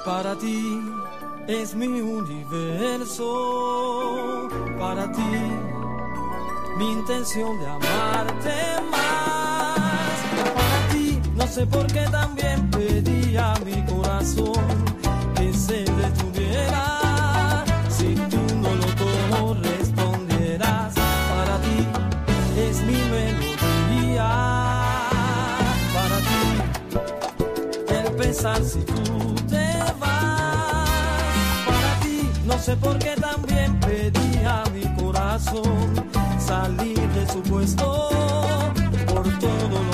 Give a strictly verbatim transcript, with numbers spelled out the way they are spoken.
Para ti es mi universo, para ti mi intención de amarte más. Para ti no sé por qué también pedí a mi corazón que se detuviera. Si tú no lo correspondieras, para ti es mi melodía. Para ti el pensar si tú no sé por qué también pedí a mi corazón salir de su puesto por todo